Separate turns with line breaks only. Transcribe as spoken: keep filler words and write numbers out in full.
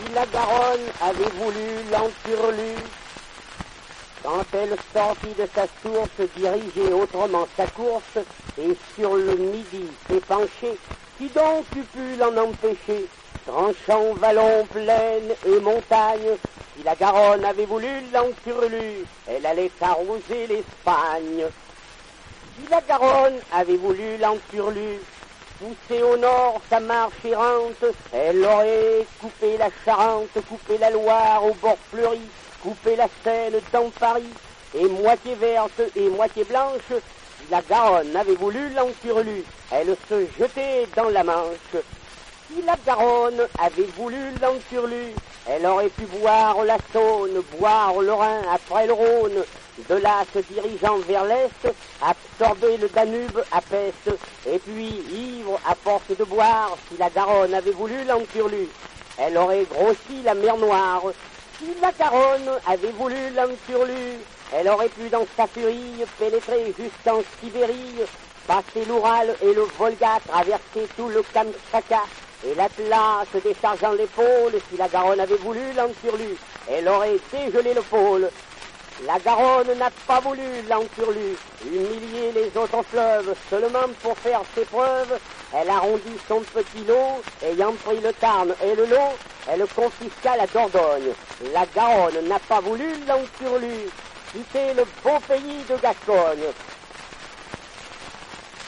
Si la Garonne avait voulu l'enturlu, quand elle sortit de sa source, dirigeait autrement sa course, et sur le midi s'est penchée, qui donc eût pu l'en empêcher? Tranchant vallons, plaines et montagnes, si la Garonne avait voulu l'enturlu, elle allait arroser l'Espagne. Si la Garonne avait voulu l'enturlu, pousser au nord sa marche errante, elle aurait coupé la Charente, coupé la Loire au bord fleuri, coupé la Seine dans Paris, et moitié verte et moitié blanche. Si la Garonne avait voulu l'enturlu, elle se jetait dans la Manche. Si la Garonne avait voulu l'enturlu, elle aurait pu boire la Saône, boire le Rhin après le Rhône, de là se dirigeant vers l'est, absorber le Danube à peste, et puis, ivre à force de boire, si la Garonne avait voulu l'enturlu, elle aurait grossi la mer Noire. Si la Garonne avait voulu l'enturlu, elle aurait pu dans sa furie pénétrer jusqu'en Sibérie, passer l'Oural et le Volga, traverser tout le Kamtchatka, et l'Atlas déchargeant l'épaule. Si la Garonne avait voulu l'enturlu, elle aurait dégelé le pôle. La Garonne n'a pas voulu l'enturlu, humilier les autres fleuves, seulement pour faire ses preuves. Elle arrondit son petit lot, ayant pris le Tarn et le Lot, elle confisqua la Dordogne. La Garonne n'a pas voulu l'enturlu, quitter le beau pays de Gascogne.